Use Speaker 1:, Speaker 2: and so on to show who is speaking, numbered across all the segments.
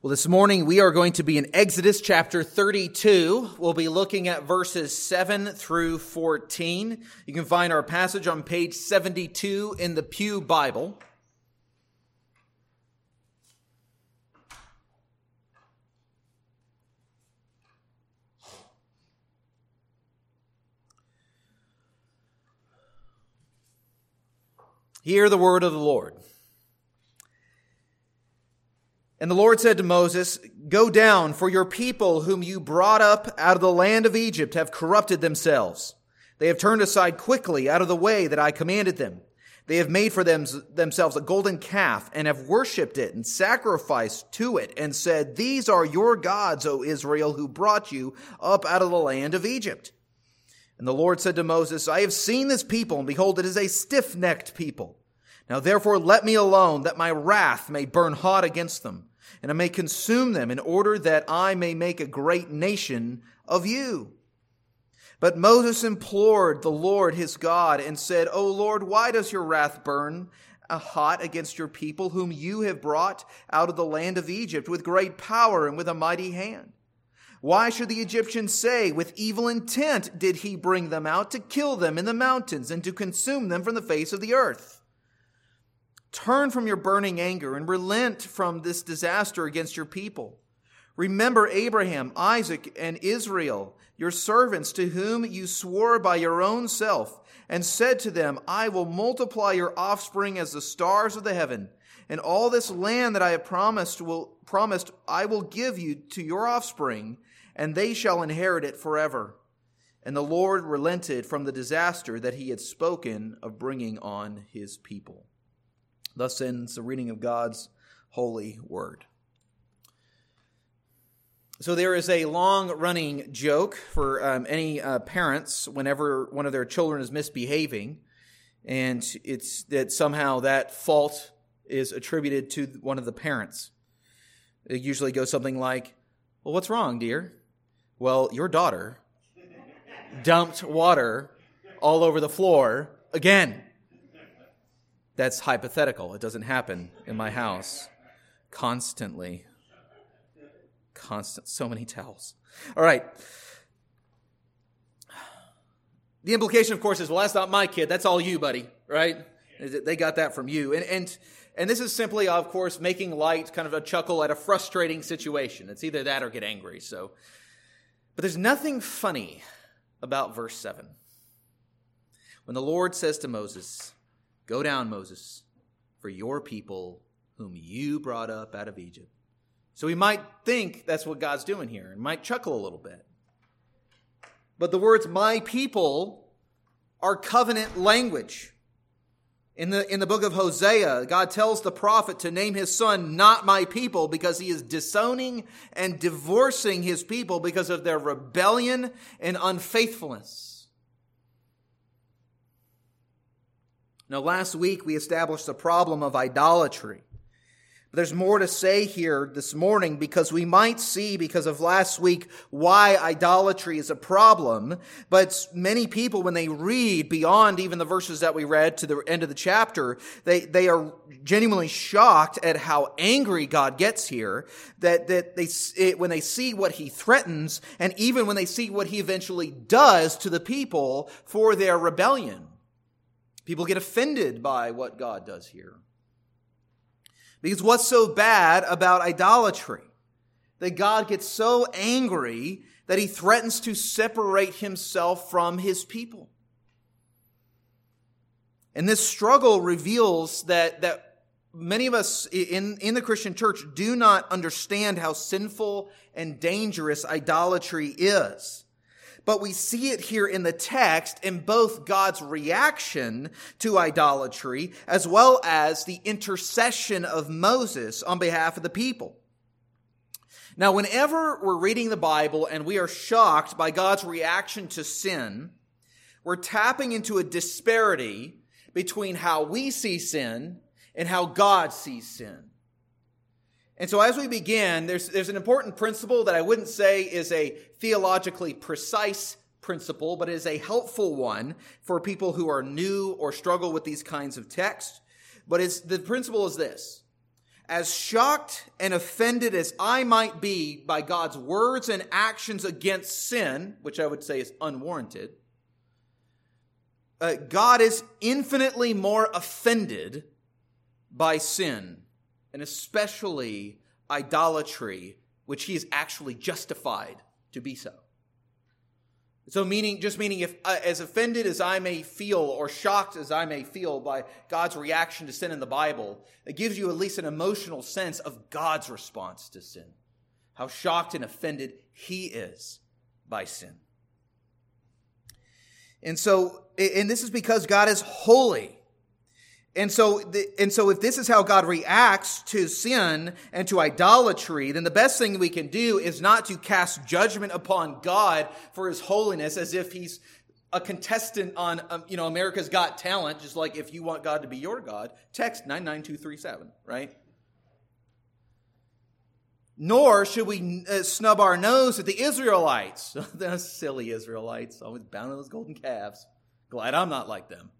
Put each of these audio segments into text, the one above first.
Speaker 1: Well, this morning we are going to be in Exodus chapter 32. We'll be looking at verses 7 through 14. You can find our passage on page 72 in the Pew Bible. Hear the word of the Lord. And the Lord said to Moses, "Go down, for your people whom you brought up out of the land of Egypt have corrupted themselves. They have turned aside quickly out of the way that I commanded them. They have made for themselves a golden calf and have worshipped it and sacrificed to it and said, 'These are your gods, O Israel, who brought you up out of the land of Egypt.' And the Lord said to Moses, 'I have seen this people, and behold, it is a stiff-necked people. Now therefore let me alone, that my wrath may burn hot against them, and I may consume them, in order that I may make a great nation of you.' But Moses implored the Lord his God and said, 'O Lord, why does your wrath burn hot against your people, whom you have brought out of the land of Egypt with great power and with a mighty hand? Why should the Egyptians say, with evil intent did he bring them out, to kill them in the mountains and to consume them from the face of the earth? Turn from your burning anger and relent from this disaster against your people. Remember Abraham, Isaac, and Israel, your servants, to whom you swore by your own self, and said to them, I will multiply your offspring as the stars of the heaven, and all this land that I have promised I will give you to your offspring, and they shall inherit it forever.' And the Lord relented from the disaster that he had spoken of bringing on his people." Thus ends the reading of God's holy word. So there is a long-running joke for any parents whenever one of their children is misbehaving, and it's that somehow that fault is attributed to one of the parents. It usually goes something like, "Well, what's wrong, dear?" "Well, your daughter dumped water all over the floor again." That's hypothetical. It doesn't happen in my house constantly. So many towels. All right. The implication, of course, is, well, that's not my kid. That's all you, buddy, right? They got that from you. And this is simply, of course, making light, kind of a chuckle at a frustrating situation. It's either that or get angry. But there's nothing funny about verse 7. When the Lord says to Moses, "Go down, Moses, for your people whom you brought up out of Egypt." So we might think that's what God's doing here and might chuckle a little bit. But the words "my people" are covenant language. In the book of Hosea, God tells the prophet to name his son "not my people" because he is disowning and divorcing his people because of their rebellion and unfaithfulness. Now, last week we established the problem of idolatry. But there's more to say here this morning because we might see, because of last week, why idolatry is a problem. But many people, when they read beyond even the verses that we read to the end of the chapter, they are genuinely shocked at how angry God gets here, when they see what he threatens, and even when they see what he eventually does to the people for their rebellion. People get offended by what God does here. Because what's so bad about idolatry? That God gets so angry that he threatens to separate himself from his people. And this struggle reveals that many of us in the Christian church do not understand how sinful and dangerous idolatry is. But we see it here in the text in both God's reaction to idolatry as well as the intercession of Moses on behalf of the people. Now, whenever we're reading the Bible and we are shocked by God's reaction to sin, we're tapping into a disparity between how we see sin and how God sees sin. And so as we begin, there's an important principle that I wouldn't say is a theologically precise principle, but is a helpful one for people who are new or struggle with these kinds of texts. But the principle is this: As shocked and offended as I might be by God's words and actions against sin, which I would say is unwarranted, God is infinitely more offended by sin, and especially idolatry, which he is actually justified to be so. So meaning if as offended as I may feel or shocked as I may feel by God's reaction to sin in the Bible, it gives you at least an emotional sense of God's response to sin. How shocked and offended he is by sin. And this is because God is holy. And so if this is how God reacts to sin and to idolatry, then the best thing we can do is not to cast judgment upon God for his holiness as if he's a contestant on, America's Got Talent, just like if you want God to be your God, text 99237, right? Nor should we snub our nose at the Israelites. Those silly Israelites, always bound on those golden calves. Glad I'm not like them.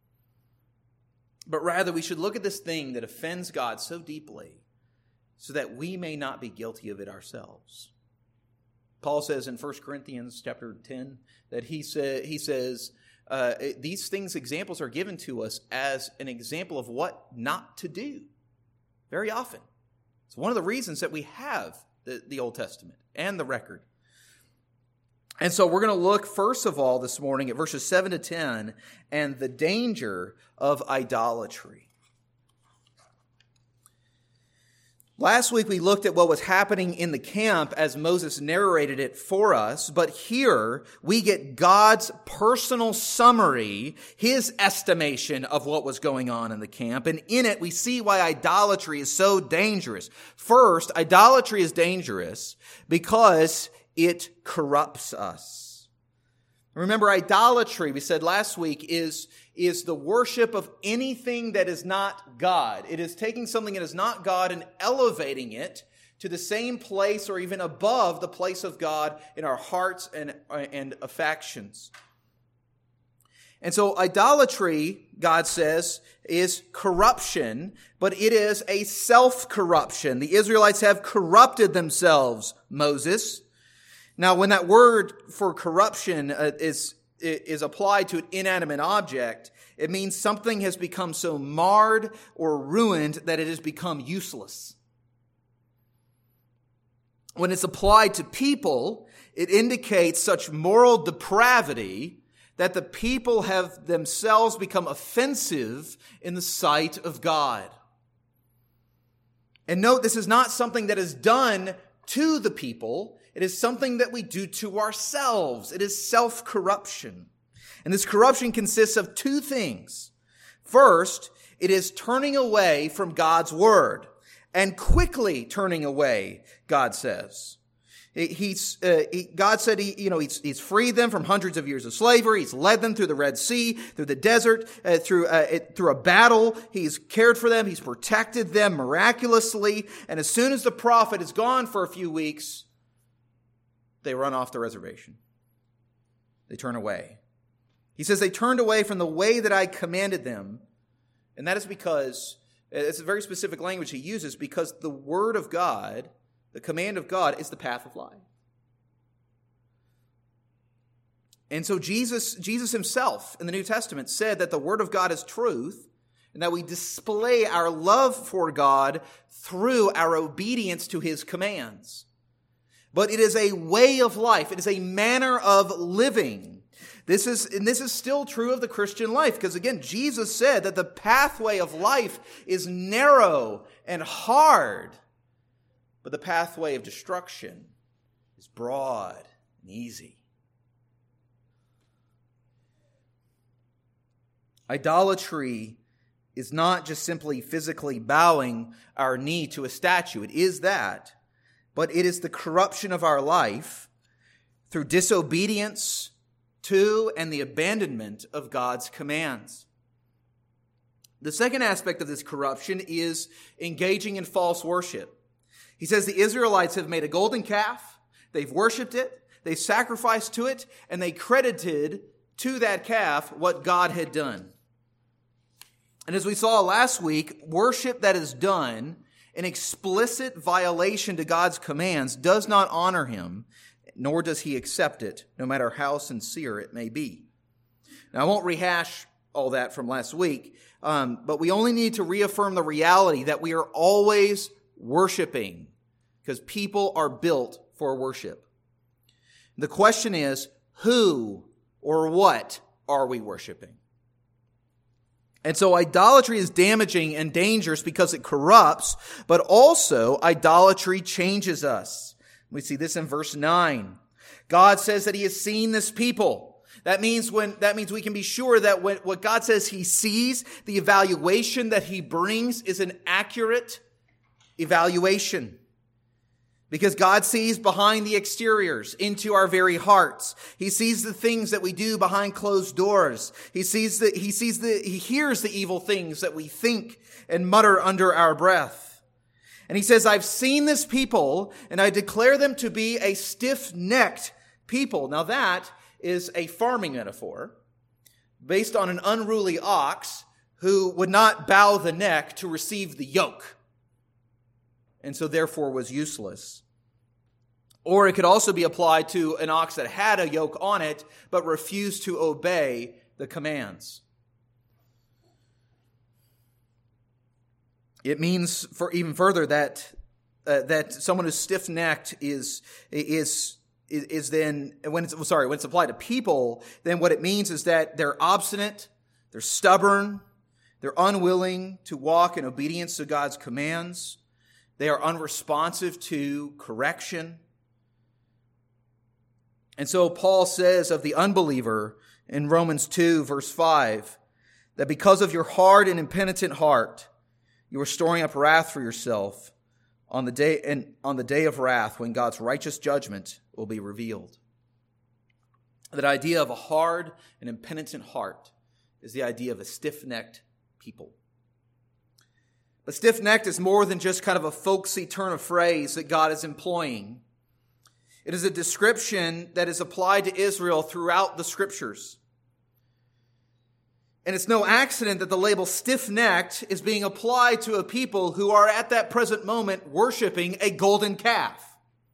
Speaker 1: But rather, we should look at this thing that offends God so deeply so that we may not be guilty of it ourselves. Paul says in 1 Corinthians chapter 10 that he says, these things, examples are given to us as an example of what not to do very often. It's one of the reasons that we have the Old Testament and the record. And so we're going to look, first of all, this morning at verses 7 to 10 and the danger of idolatry. Last week we looked at what was happening in the camp as Moses narrated it for us, but here we get God's personal summary, his estimation of what was going on in the camp, and in it we see why idolatry is so dangerous. First, idolatry is dangerous because it corrupts us. Remember, idolatry, we said last week, is the worship of anything that is not God. It is taking something that is not God and elevating it to the same place or even above the place of God in our hearts and affections. And so idolatry, God says, is corruption, but it is a self-corruption. The Israelites have corrupted themselves, Moses. Now, when that word for corruption is applied to an inanimate object, it means something has become so marred or ruined that it has become useless. When it's applied to people, it indicates such moral depravity that the people have themselves become offensive in the sight of God. And note, this is not something that is done to the people. It is something that we do to ourselves. It is self-corruption. And this corruption consists of two things. First, it is turning away from God's word, and quickly turning away, God says. God said he's freed them from hundreds of years of slavery. He's led them through the Red Sea, through the desert, through a battle. He's cared for them. He's protected them miraculously. And as soon as the prophet is gone for a few weeks, they run off the reservation. They turn away. He says they turned away from the way that I commanded them. And that is because, it's a very specific language he uses, because the word of God, the command of God, is the path of life. And so Jesus himself in the New Testament said that the word of God is truth, and that we display our love for God through our obedience to his commands. But it is a way of life. It is a manner of living. This is still true of the Christian life, because again, Jesus said that the pathway of life is narrow and hard, but the pathway of destruction is broad and easy. Idolatry is not just simply physically bowing our knee to a statue. It is that. But it is the corruption of our life through disobedience to and the abandonment of God's commands. The second aspect of this corruption is engaging in false worship. He says the Israelites have made a golden calf, they've worshipped it, they sacrificed to it, and they credited to that calf what God had done. And as we saw last week, worship that is done an explicit violation to God's commands does not honor him, nor does he accept it, no matter how sincere it may be. Now, I won't rehash all that from last week, but we only need to reaffirm the reality that we are always worshiping, because people are built for worship. The question is, who or what are we worshiping? And so idolatry is damaging and dangerous because it corrupts, but also idolatry changes us. We see this in verse 9. God says that he has seen this people. That means we can be sure that what God says he sees, the evaluation that he brings is an accurate evaluation. Because God sees behind the exteriors into our very hearts. He sees the things that we do behind closed doors. He hears the evil things that we think and mutter under our breath. And he says, I've seen this people and I declare them to be a stiff-necked people. Now that is a farming metaphor based on an unruly ox who would not bow the neck to receive the yoke, and so therefore was useless. Or it could also be applied to an ox that had a yoke on it, but refused to obey the commands. It means, for even further, that someone who's stiff-necked is then when it's applied to people, then what it means is that they're obstinate, they're stubborn, they're unwilling to walk in obedience to God's commands. They are unresponsive to correction. And so Paul says of the unbeliever in Romans 2, verse 5, that because of your hard and impenitent heart, you are storing up wrath for yourself on the day of wrath when God's righteous judgment will be revealed. That idea of a hard and impenitent heart is the idea of a stiff-necked people. But stiff-necked is more than just kind of a folksy turn of phrase that God is employing. It is a description that is applied to Israel throughout the Scriptures. And it's no accident that the label stiff-necked is being applied to a people who are at that present moment worshiping a golden calf.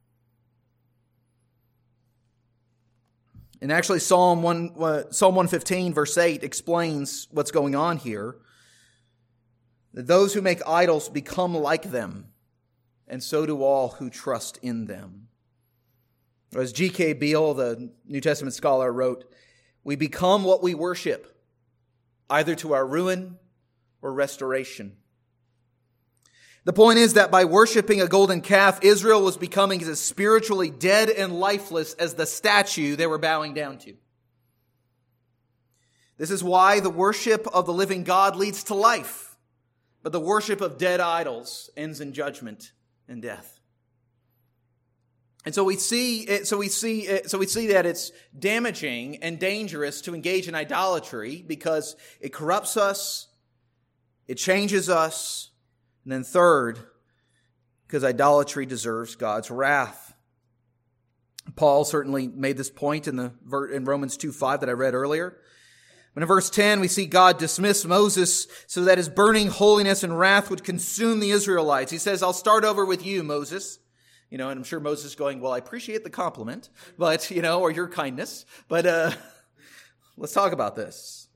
Speaker 1: And actually Psalm 115 verse 8 explains what's going on here. That those who make idols become like them, and so do all who trust in them. Or as G.K. Beale, the New Testament scholar, wrote, we become what we worship, either to our ruin or restoration. The point is that by worshiping a golden calf, Israel was becoming as spiritually dead and lifeless as the statue they were bowing down to. This is why the worship of the living God leads to life, but the worship of dead idols ends in judgment and death. And so we see that it's damaging and dangerous to engage in idolatry because it corrupts us, it changes us, and then third, because idolatry deserves God's wrath. Paul certainly made this point in Romans 2:5 that I read earlier. But in verse 10, we see God dismiss Moses so that his burning holiness and wrath would consume the Israelites. He says, I'll start over with you, Moses. And I'm sure Moses is going, well, I appreciate the compliment, but, or your kindness, but let's talk about this.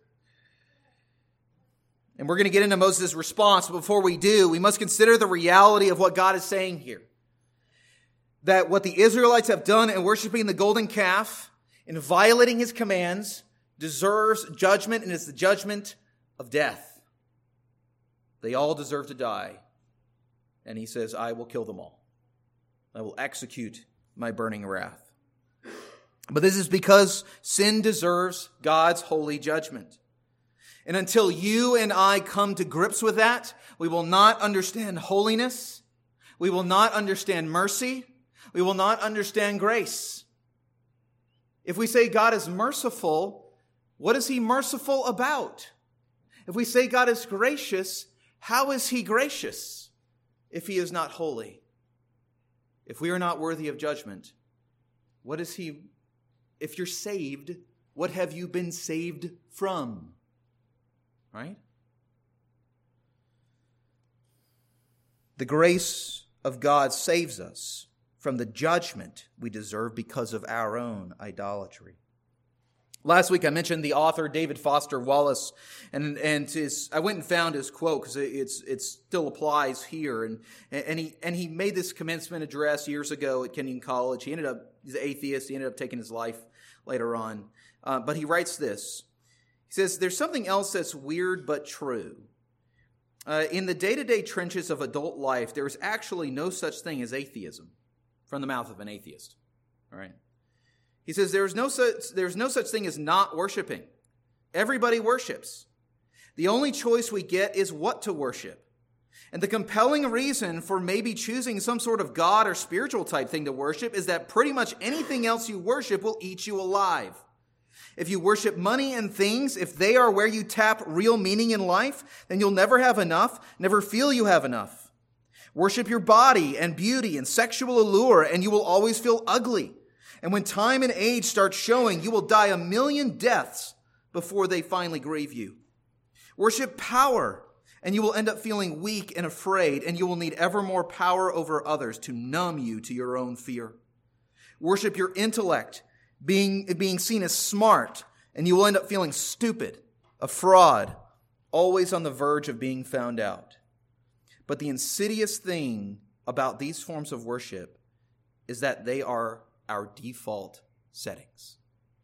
Speaker 1: And we're going to get into Moses' response, but before we do, we must consider the reality of what God is saying here. That what the Israelites have done in worshiping the golden calf, in violating his commands, deserves judgment, and is the judgment of death. They all deserve to die. And he says, I will kill them all. I will execute my burning wrath. But this is because sin deserves God's holy judgment. And until you and I come to grips with that, we will not understand holiness. We will not understand mercy. We will not understand grace. If we say God is merciful, what is he merciful about? If we say God is gracious, how is he gracious if he is not holy? If we are not worthy of judgment, what is he? If you're saved, what have you been saved from? Right? The grace of God saves us from the judgment we deserve because of our own idolatry. Last week I mentioned the author David Foster Wallace, and I went and found his quote because it still applies here. And he made this commencement address years ago at Kenyon College. He's an atheist. He ended up taking his life later on. But he writes this. He says, "There's something else that's weird but true. In the day-to-day trenches of adult life, there is actually no such thing as atheism," from the mouth of an atheist. All right. He says there's no such thing as not worshiping. Everybody worships. The only choice we get is what to worship. And the compelling reason for maybe choosing some sort of God or spiritual type thing to worship is that pretty much anything else you worship will eat you alive. If you worship money and things, if they are where you tap real meaning in life, then you'll never have enough, never feel you have enough. Worship your body and beauty and sexual allure, and you will always feel ugly. And when time and age start showing, you will die a million deaths before they finally grieve you. Worship power, and you will end up feeling weak and afraid, and you will need ever more power over others to numb you to your own fear. Worship your intellect, being seen as smart, and you will end up feeling stupid, a fraud, always on the verge of being found out. But the insidious thing about these forms of worship is that they are our default settings.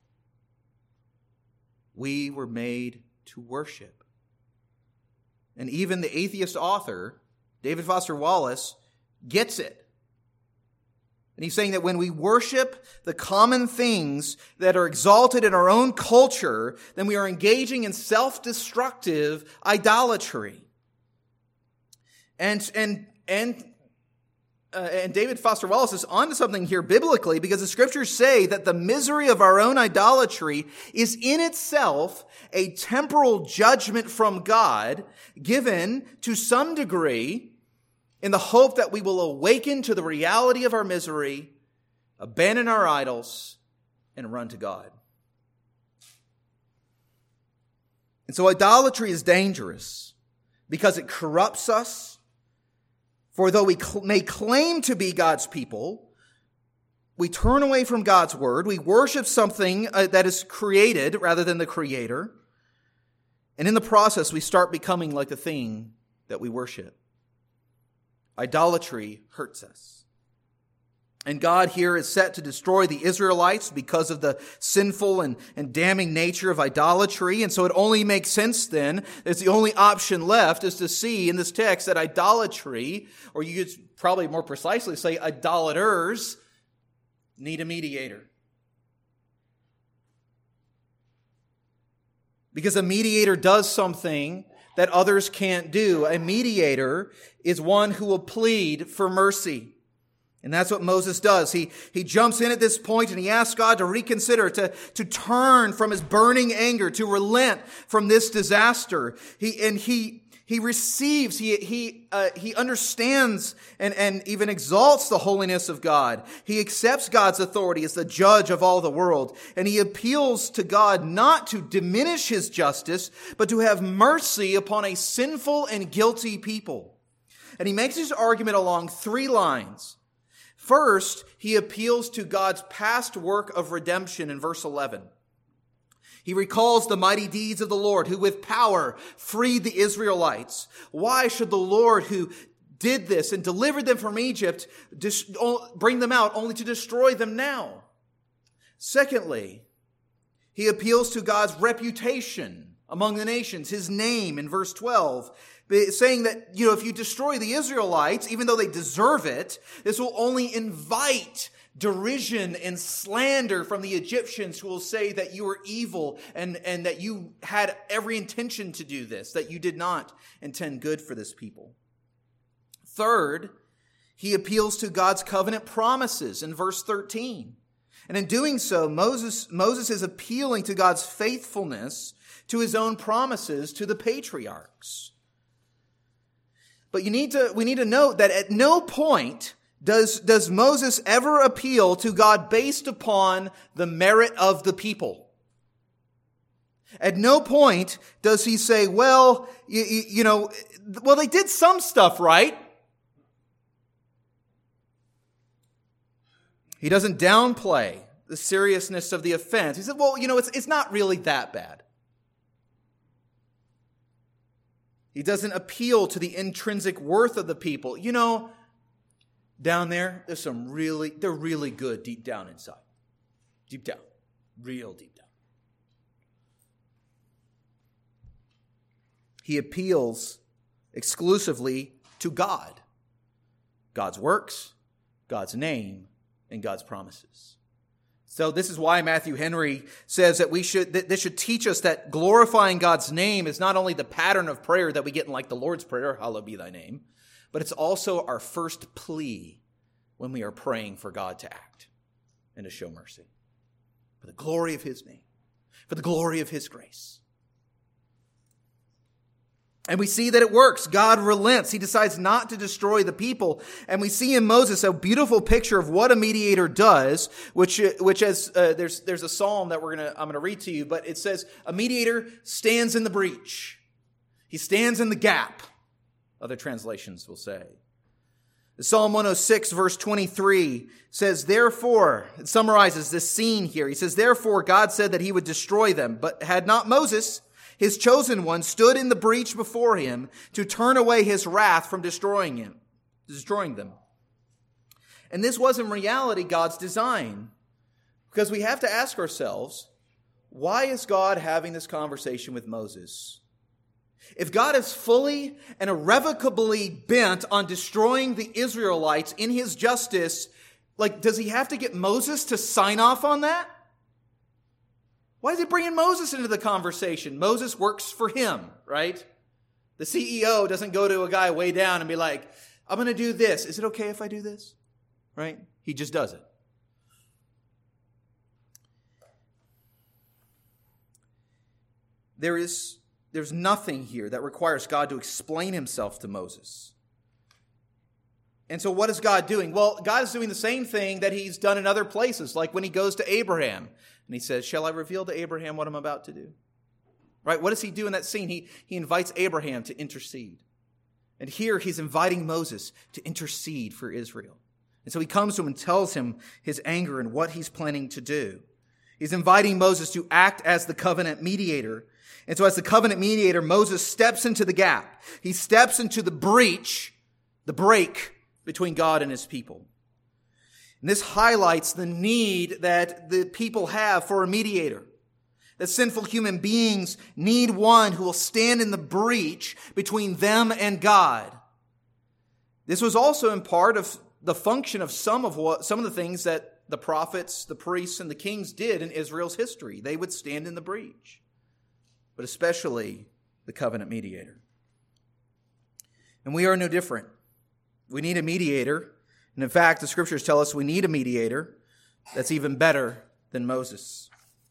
Speaker 1: We were made to worship. And even the atheist author, David Foster Wallace, gets it. And he's saying that when we worship the common things that are exalted in our own culture, then we are engaging in self-destructive idolatry. And David Foster Wallace is onto something here biblically, because the scriptures say that the misery of our own idolatry is in itself a temporal judgment from God, given to some degree in the hope that we will awaken to the reality of our misery, abandon our idols, and run to God. And so idolatry is dangerous because it corrupts us. For though we may claim to be God's people, we turn away from God's word. We worship something that is created rather than the Creator. And in the process, we start becoming like the thing that we worship. Idolatry hurts us. And God here is set to destroy the Israelites because of the sinful and damning nature of idolatry. And so it only makes sense then, it's the only option left, is to see in this text that idolatry, or you could probably more precisely say idolaters, need a mediator. Because a mediator does something that others can't do. A mediator is one who will plead for mercy. And that's what Moses does. He jumps in at this point and he asks God to reconsider, to turn from his burning anger, to relent from this disaster. He receives, he understands and even exalts the holiness of God. He accepts God's authority as the judge of all the world. And he appeals to God not to diminish his justice, but to have mercy upon a sinful and guilty people. And he makes his argument along three lines. First, he appeals to God's past work of redemption in verse 11. He recalls the mighty deeds of the Lord, who with power freed the Israelites. Why should the Lord, who did this and delivered them from Egypt, bring them out only to destroy them now? Secondly, he appeals to God's reputation among the nations, his name in verse 12, saying that, if you destroy the Israelites, even though they deserve it, this will only invite derision and slander from the Egyptians, who will say that you were evil and that you had every intention to do this, that you did not intend good for this people. Third, he appeals to God's covenant promises in verse 13. And in doing so, Moses is appealing to God's faithfulness to his own promises to the patriarchs. But we need to note that at no point does Moses ever appeal to God based upon the merit of the people. At no point does he say, well, they did some stuff right. He doesn't downplay the seriousness of the offense. He said, well, it's not really that bad. He doesn't appeal to the intrinsic worth of the people. Down there, they're really good deep down inside. Deep down. Real deep down. He appeals exclusively to God. God's works, God's name, and God's promises. So this is why Matthew Henry says that this should teach us that glorifying God's name is not only the pattern of prayer that we get in like the Lord's Prayer, hallowed be thy name, but it's also our first plea when we are praying for God to act and to show mercy. For the glory of his name, for the glory of his grace. And we see that it works. God relents. He decides not to destroy the people. And we see in Moses a beautiful picture of what a mediator does, which as there's a psalm that I'm going to read to you, but it says a mediator stands in the breach. He stands in the gap. Other translations will say. Psalm 106 verse 23 says, therefore, it summarizes this scene here. He says, therefore God said that he would destroy them, but had not Moses, his chosen one, stood in the breach before him to turn away his wrath from destroying them. And this was in reality God's design. Because we have to ask ourselves, why is God having this conversation with Moses? If God is fully and irrevocably bent on destroying the Israelites in his justice, does he have to get Moses to sign off on that? Why is he bringing Moses into the conversation? Moses works for him, right? The CEO doesn't go to a guy way down and be like, I'm going to do this. Is it okay if I do this? Right? He just does it. There's nothing here that requires God to explain himself to Moses. And so what is God doing? Well, God is doing the same thing that he's done in other places, like when he goes to Abraham. And he says, shall I reveal to Abraham what I'm about to do? Right? What does he do in that scene? He invites Abraham to intercede. And here he's inviting Moses to intercede for Israel. And so he comes to him and tells him his anger and what he's planning to do. He's inviting Moses to act as the covenant mediator. And so as the covenant mediator, Moses steps into the gap. He steps into the breach, the break between God and his people. And this highlights the need that the people have for a mediator. That sinful human beings need one who will stand in the breach between them and God. This was also in part of the function of some of the things that the prophets, the priests, and the kings did in Israel's history. They would stand in the breach, but especially the covenant mediator. And we are no different. We need a mediator. And in fact, the scriptures tell us we need a mediator that's even better than Moses.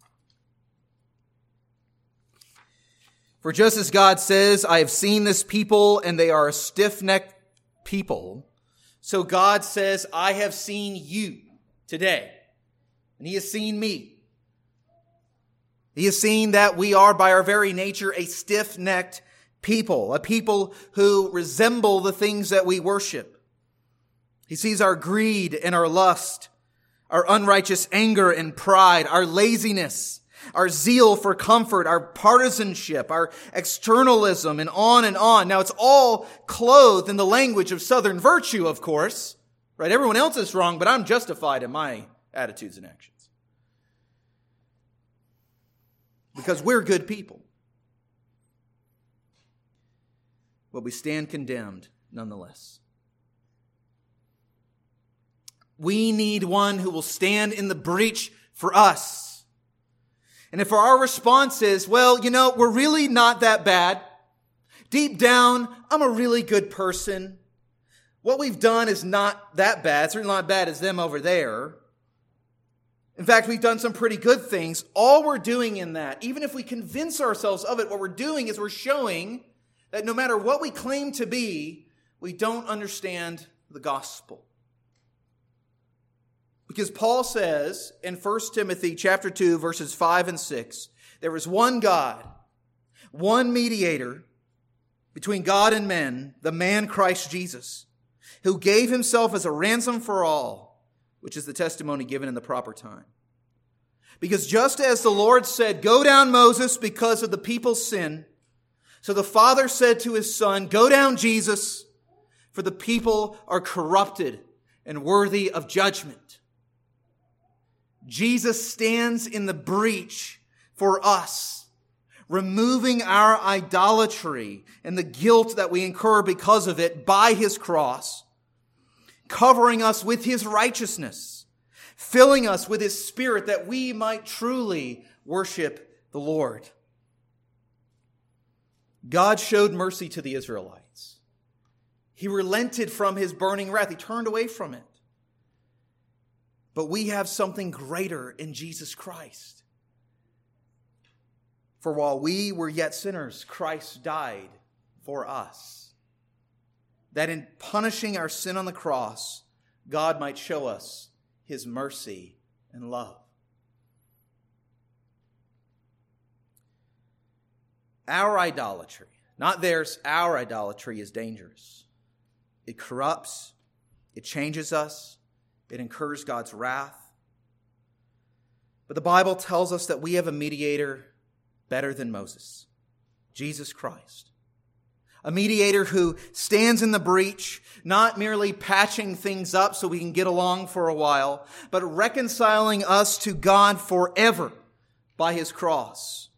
Speaker 1: For just as God says, I have seen this people and they are a stiff-necked people, so God says, I have seen you today. And he has seen me. He has seen that we are by our very nature a stiff-necked people, a people who resemble the things that we worship. He sees our greed and our lust, our unrighteous anger and pride, our laziness, our zeal for comfort, our partisanship, our externalism, and on and on. Now, it's all clothed in the language of Southern virtue, of course. Right? Everyone else is wrong, but I'm justified in my attitudes and actions. Because we're good people. But we stand condemned nonetheless. We need one who will stand in the breach for us. And if our response is, well, we're really not that bad. Deep down, I'm a really good person. What we've done is not that bad. It's certainly not as bad as them over there. In fact, we've done some pretty good things. All we're doing in that, even if we convince ourselves of it, what we're doing is we're showing that no matter what we claim to be, we don't understand the gospel. Because Paul says in 1 Timothy chapter 2, verses 5 and 6, there is one God, one mediator between God and men, the man Christ Jesus, who gave himself as a ransom for all, which is the testimony given in the proper time. Because just as the Lord said, "Go down, Moses, because of the people's sin," so the Father said to his Son, "Go down, Jesus, for the people are corrupted and worthy of judgment." Jesus stands in the breach for us, removing our idolatry and the guilt that we incur because of it by his cross, covering us with his righteousness, filling us with his Spirit that we might truly worship the Lord. God showed mercy to the Israelites. He relented from his burning wrath. He turned away from it. But we have something greater in Jesus Christ. For while we were yet sinners, Christ died for us, that in punishing our sin on the cross, God might show us his mercy and love. Our idolatry, not theirs, our idolatry is dangerous. It corrupts, it changes us, it incurs God's wrath. But the Bible tells us that we have a mediator better than Moses, Jesus Christ. A mediator who stands in the breach, not merely patching things up so we can get along for a while, but reconciling us to God forever by his cross.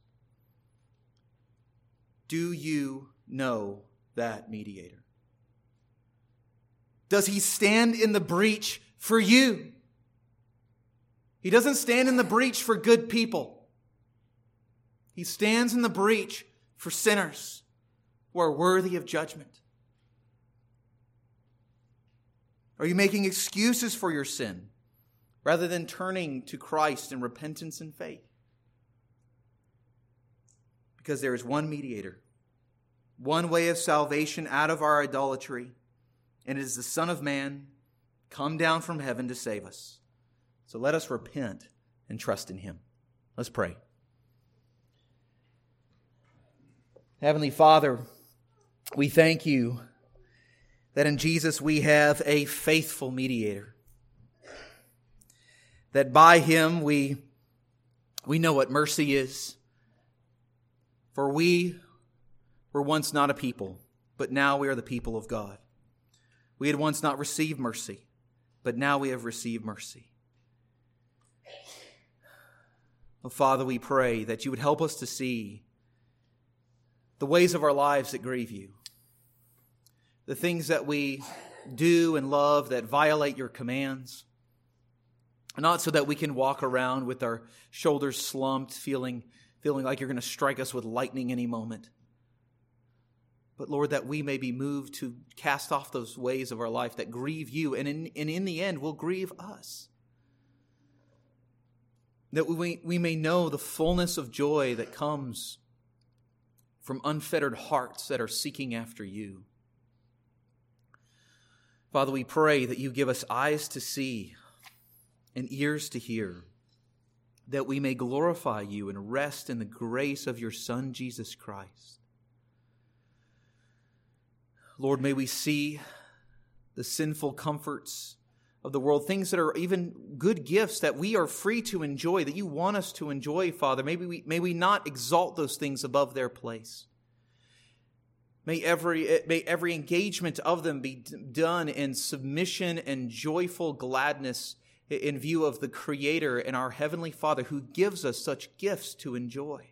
Speaker 1: Do you know that mediator? Does he stand in the breach for you? He doesn't stand in the breach for good people. He stands in the breach for sinners who are worthy of judgment. Are you making excuses for your sin rather than turning to Christ in repentance and faith? Because there is one mediator, one way of salvation out of our idolatry, and it is the Son of Man come down from heaven to save us. So let us repent and trust in him. Let's pray. Heavenly Father, we thank you that in Jesus we have a faithful mediator. That by him we know what mercy is. For we were once not a people, but now we are the people of God. We had once not received mercy, but now we have received mercy. Oh, Father, we pray that you would help us to see the ways of our lives that grieve you, the things that we do and love that violate your commands, not so that we can walk around with our shoulders slumped, feeling like you're going to strike us with lightning any moment. But Lord, that we may be moved to cast off those ways of our life that grieve you and in the end will grieve us. That we may know the fullness of joy that comes from unfettered hearts that are seeking after you. Father, we pray that you give us eyes to see and ears to hear, that we may glorify you and rest in the grace of your Son, Jesus Christ. Lord, may we see the sinful comforts of the world, things that are even good gifts that we are free to enjoy, that you want us to enjoy, Father. May we not exalt those things above their place. May every engagement of them be done in submission and joyful gladness in view of the Creator and our Heavenly Father who gives us such gifts to enjoy.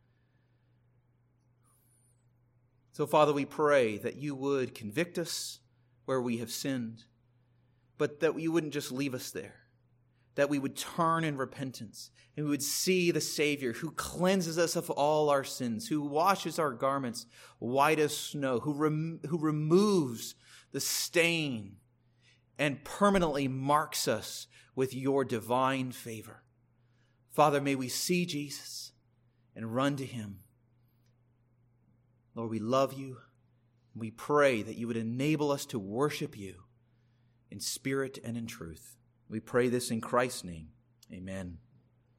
Speaker 1: So, Father, we pray that you would convict us where we have sinned, but that you wouldn't just leave us there, that we would turn in repentance and we would see the Savior who cleanses us of all our sins, who washes our garments white as snow, who removes the stain and permanently marks us with your divine favor. Father, may we see Jesus and run to him. Lord, we love you. We pray that you would enable us to worship you in spirit and in truth. We pray this in Christ's name. Amen.